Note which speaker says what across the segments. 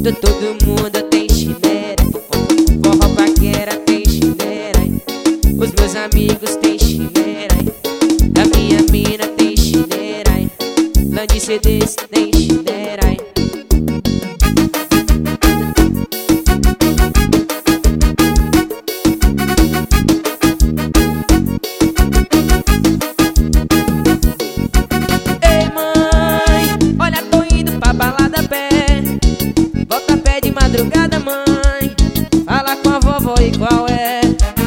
Speaker 1: Todo mundo tem chinera, forró paquera tem chinera, os meus amigos tem chinera, a minha mina tem chinera, Land CDs tem chinera. Ei mãe, olha, tô indo pra balada a pé, volta a pé de madrugada, mãe, fala com a vovó e qual é.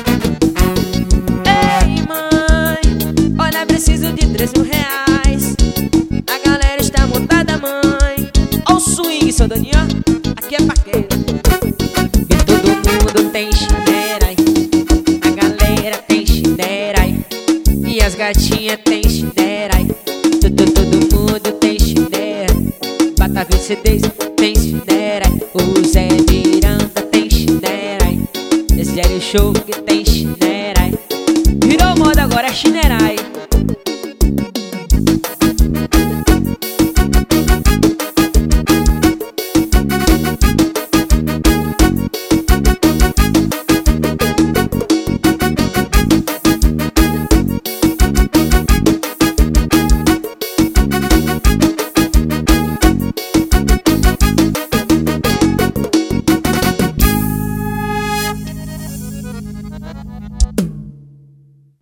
Speaker 1: Ei mãe, olha, preciso de 3.000 reais, a galera está montada, mãe. Ó o swing, seu Daniel, aqui é paquera. E todo mundo tem chinera, a galera tem chinera, e as gatinhas tem chinera, todo mundo tem chinera. Bata 20 CDs tem chinera, o Zé